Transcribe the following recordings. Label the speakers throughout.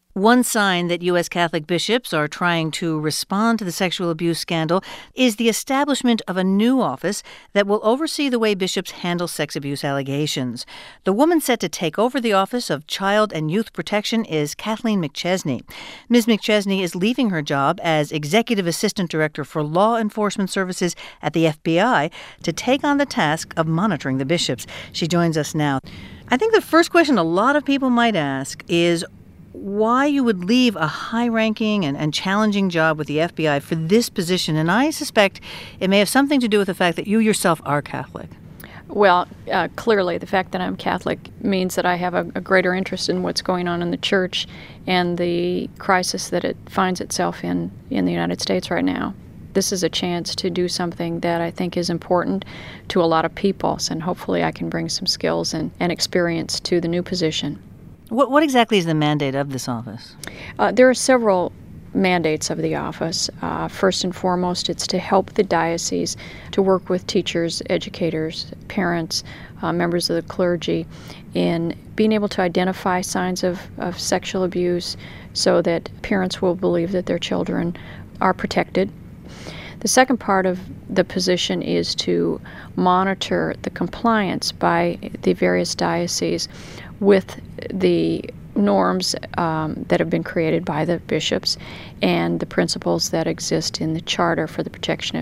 Speaker 1: One sign that U.S. Catholic bishops are trying to respond to the sexual abuse scandal is the establishment of a new office that will oversee the way bishops handle sex abuse allegations. The woman set to take over the Office of Child and Youth Protection is Kathleen McChesney. Ms. McChesney is leaving her job as Executive Assistant Director for Law Enforcement Services at the FBI to take on the task of monitoring the bishops. She joins us now. I think the first question a lot of people might ask is why you would leave a high-ranking and challenging job with the FBI for this position. And I suspect it may have something to do with the fact that you yourself are Catholic.
Speaker 2: Well, clearly the fact that I'm Catholic means that I have a greater interest in what's going on in the church and the crisis that it finds itself in the United States right now. This is a chance to do something that I think is important to a lot of people, and hopefully I can bring some skills and experience to the new position.
Speaker 1: What exactly is the mandate of this office?
Speaker 2: There are several mandates of the office. First and foremost, it's to help the diocese to work with teachers, educators, parents, members of the clergy in being able to identify signs of sexual abuse so that parents will believe that their children are protected. The second part of the position is to monitor the compliance by the various dioceses with the norms that have been created by the bishops and the principles that exist in the Charter for the Protection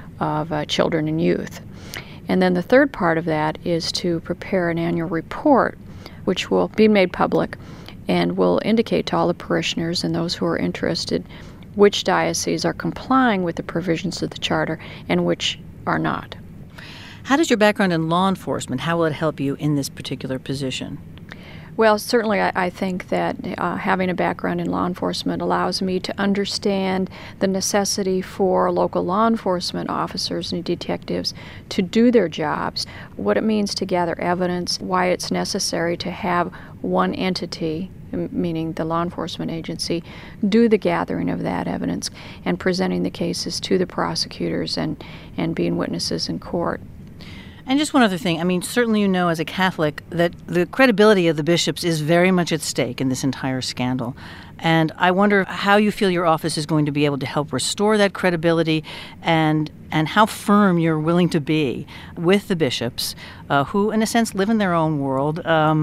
Speaker 2: of Children and Youth. And then the third part of that is to prepare an annual report which will be made public and will indicate to all the parishioners and those who are interested which dioceses are complying with the provisions of the Charter and which are not.
Speaker 1: How does your background in law enforcement, how will it help you in this particular position?
Speaker 2: Well, certainly I think that having a background in law enforcement allows me to understand the necessity for local law enforcement officers and detectives to do their jobs, what it means to gather evidence, why it's necessary to have one entity, meaning the law enforcement agency, do the gathering of that evidence and presenting the cases to the prosecutors and being witnesses in court.
Speaker 1: And just one other thing. I mean, certainly you know as a Catholic that the credibility of the bishops is very much at stake in this entire scandal. And I wonder how you feel your office is going to be able to help restore that credibility and how firm you're willing to be with the bishops who, in a sense, live in their own world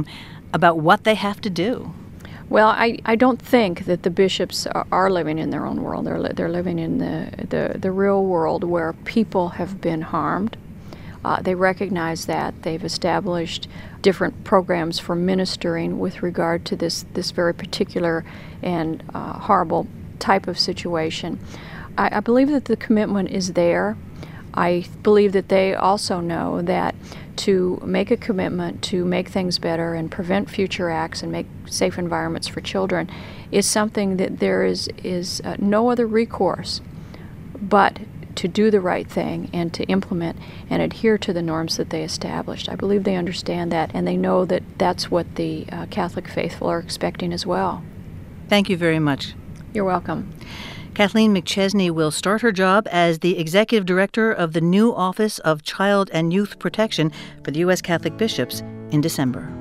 Speaker 1: about what they have to do.
Speaker 2: Well, I don't think that the bishops are living in their own world. They're living in the real world where people have been harmed. They recognize that. They've established different programs for ministering with regard to this very particular and horrible type of situation. I believe that the commitment is there. I believe that they also know that to make a commitment to make things better and prevent future acts and make safe environments for children is something that there is no other recourse but to do the right thing and to implement and adhere to the norms that they established. I believe they understand that, and they know that that's what the Catholic faithful are expecting as well.
Speaker 1: Thank you very much.
Speaker 2: You're welcome.
Speaker 1: Kathleen McChesney will start her job as the Executive Director of the new Office of Child and Youth Protection for the U.S. Catholic Bishops in December.